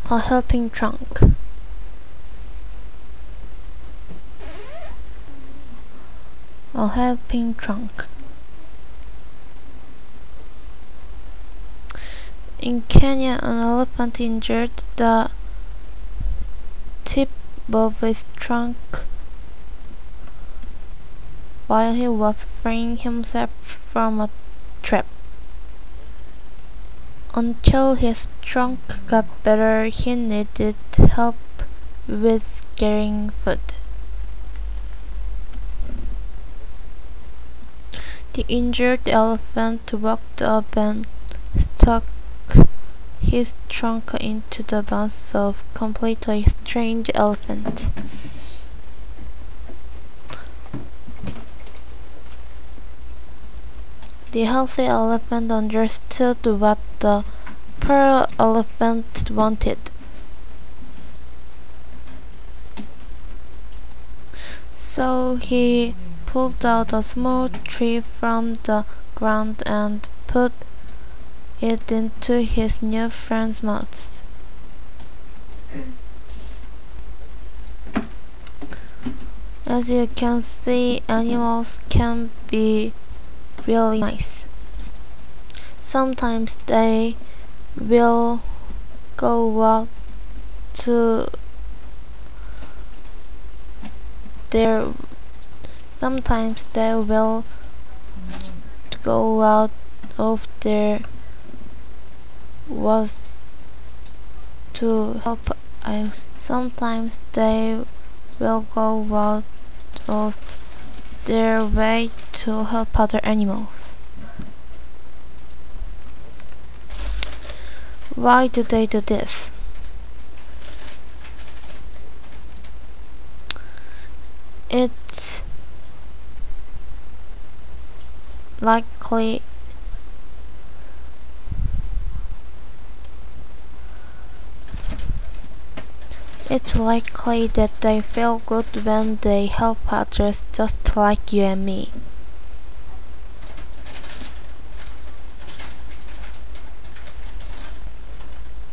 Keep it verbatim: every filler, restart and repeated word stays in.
A helping trunk. A helping trunk. In Kenya, an elephant injured the tip of his trunk while he was freeing himself from a trap. Until his trunk got better, he needed help with carrying food. The injured elephant walked up and stuck his trunk into the mouth of a completely strange elephant. The healthy elephant understood what the poor elephant wanted. So he pulled out a small tree from the ground and put it into his new friend's mouth. As you can see, animals can be really nice. Sometimes they will go out to their sometimes they will go out of their was to help. I sometimes they will go out of their way to help other animals. Why do they do this? It's likely It's likely that they feel good when they help others, just like you and me.